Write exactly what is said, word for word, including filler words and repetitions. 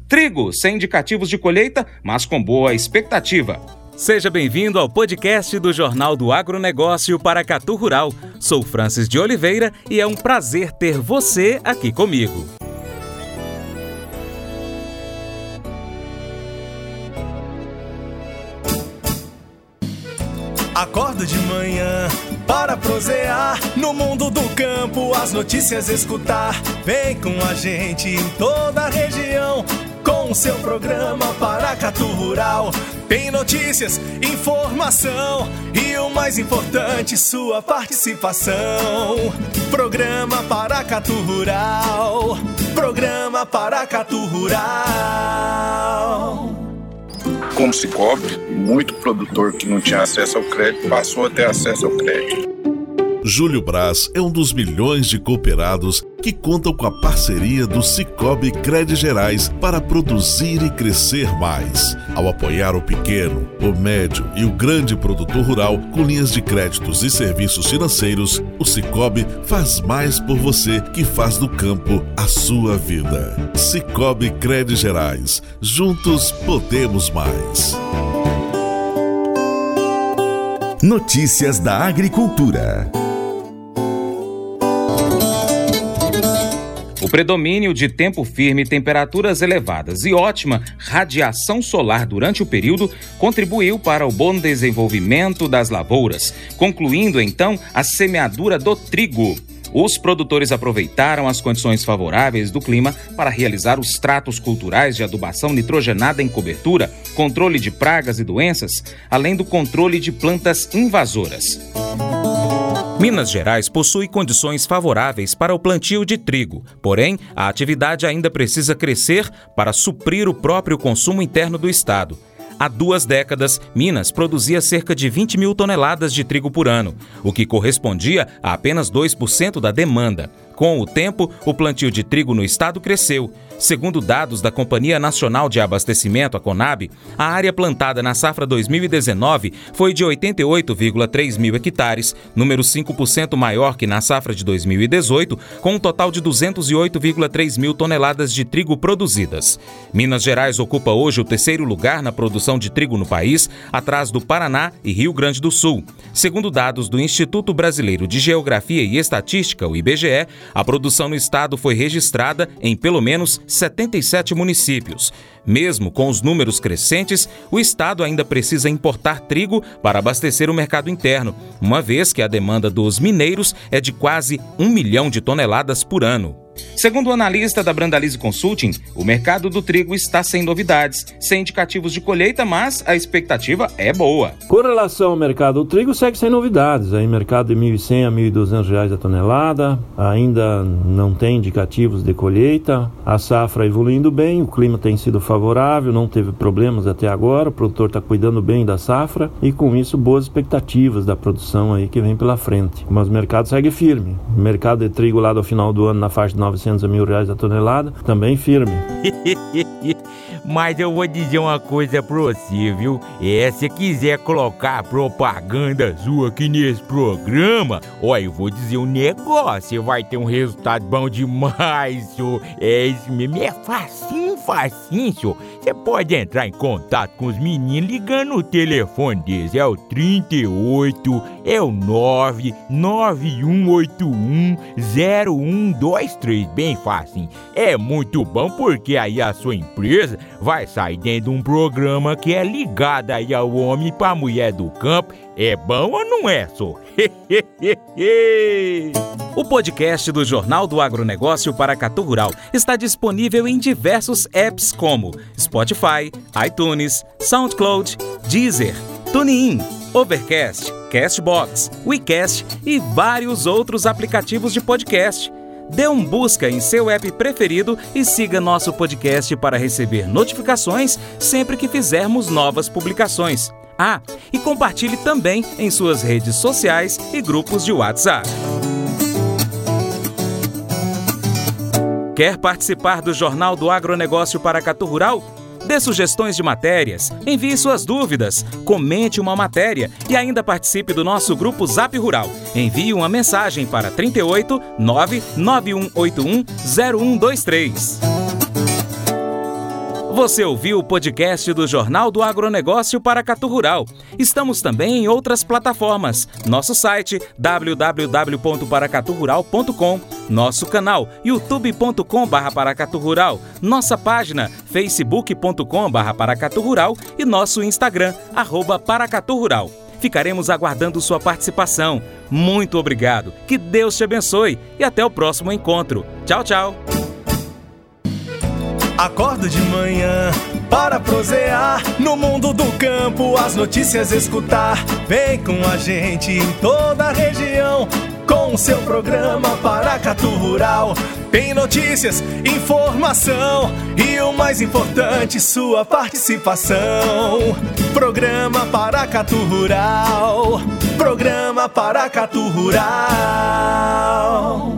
Trigo, sem indicativos de colheita, mas com boa expectativa. Seja bem-vindo ao podcast do Jornal do Agronegócio Paracatu Rural. Sou Francis de Oliveira e é um prazer ter você aqui comigo. Acordo de manhã para prosear no mundo do campo, as notícias escutar. Vem com a gente em toda a região com o seu programa Paracatu Rural. Tem notícias, informação e o mais importante, sua participação. Programa Paracatu Rural. Programa Paracatu Rural. Com o Sicoob, muito produtor que não tinha acesso ao crédito passou a ter acesso ao crédito. Júlio Braz é um dos milhões de cooperados que contam com a parceria do Sicoob Crédito Gerais para produzir e crescer mais. Ao apoiar o pequeno, o médio e o grande produtor rural com linhas de créditos e serviços financeiros, o Sicoob faz mais por você que faz do campo a sua vida. Sicoob Crédito Gerais. Juntos podemos mais. Notícias da agricultura. O predomínio de tempo firme, temperaturas elevadas e ótima radiação solar durante o período contribuiu para o bom desenvolvimento das lavouras, concluindo então a semeadura do trigo. Os produtores aproveitaram as condições favoráveis do clima para realizar os tratos culturais de adubação nitrogenada em cobertura, controle de pragas e doenças, além do controle de plantas invasoras. Minas Gerais possui condições favoráveis para o plantio de trigo, porém, a atividade ainda precisa crescer para suprir o próprio consumo interno do estado. Há duas décadas, Minas produzia cerca de vinte mil toneladas de trigo por ano, o que correspondia a apenas dois por cento da demanda. Com o tempo, o plantio de trigo no estado cresceu. Segundo dados da Companhia Nacional de Abastecimento, a Conab, a área plantada na safra dois mil e dezenove foi de oitenta e oito vírgula três mil hectares, número cinco por cento maior que na safra de dois mil e dezoito, com um total de duzentos e oito vírgula três mil toneladas de trigo produzidas. Minas Gerais ocupa hoje o terceiro lugar na produção de trigo no país, atrás do Paraná e Rio Grande do Sul. Segundo dados do Instituto Brasileiro de Geografia e Estatística, o I B G E, a produção no estado foi registrada em pelo menos setenta e sete municípios. Mesmo com os números crescentes, o estado ainda precisa importar trigo para abastecer o mercado interno, uma vez que a demanda dos mineiros é de quase um milhão de toneladas por ano. Segundo o analista da Brandalize Consulting, o mercado do trigo está sem novidades, sem indicativos de colheita, mas a expectativa é boa. Com relação ao mercado do trigo, segue sem novidades. Aí, mercado de mil e cem a mil e duzentos reais a tonelada, ainda não tem indicativos de colheita, a safra evoluindo bem, o clima tem sido favorável, não teve problemas até agora, o produtor está cuidando bem da safra e com isso boas expectativas da produção aí que vem pela frente. Mas o mercado segue firme. O mercado de trigo lá do final do ano na faixa de novecentos a mil reais a tonelada, também firme. Mas eu vou dizer uma coisa pra você, viu? É, se quiser colocar propaganda sua aqui nesse programa, ó, eu vou dizer um negócio, você vai ter um resultado bom demais, senhor. É isso mesmo, é facinho, facinho, senhor. Você pode entrar em contato com os meninos ligando o telefone deles, é o trinta e oito, é o nove nove um oito um zero um dois três, bem facinho. É muito bom porque aí a sua empresa vai sair dentro de um programa que é ligado aí ao homem para a mulher do campo. É bom ou não é, só? O podcast do Jornal do Agronegócio Paracatu Rural está disponível em diversos apps como Spotify, iTunes, SoundCloud, Deezer, TuneIn, Overcast, Castbox, WeCast e vários outros aplicativos de podcast. Dê um busca em seu app preferido e siga nosso podcast para receber notificações sempre que fizermos novas publicações. Ah, e compartilhe também em suas redes sociais e grupos de WhatsApp. Quer participar do Jornal do Agronegócio Paracatu Rural? Dê sugestões de matérias, envie suas dúvidas, comente uma matéria e ainda participe do nosso grupo Zap Rural. Envie uma mensagem para trinta e oito, nove nove um oito um, zero um dois três. Você ouviu o podcast do Jornal do Agronegócio Paracatu Rural. Estamos também em outras plataformas. Nosso site w w w ponto paracatu rural ponto com, nosso canal youtube ponto com barra paracatu rural, nossa página facebook ponto com barra paracatu rural e nosso Instagram, arroba paracatu rural. Ficaremos aguardando sua participação. Muito obrigado, que Deus te abençoe e até o próximo encontro. Tchau, tchau. Acordo de manhã para prosear no mundo do campo, as notícias escutar. Vem com a gente em toda a região com o seu programa Paracatu Rural. Tem notícias, informação e o mais importante, sua participação. Programa Paracatu Rural. Programa Paracatu Rural.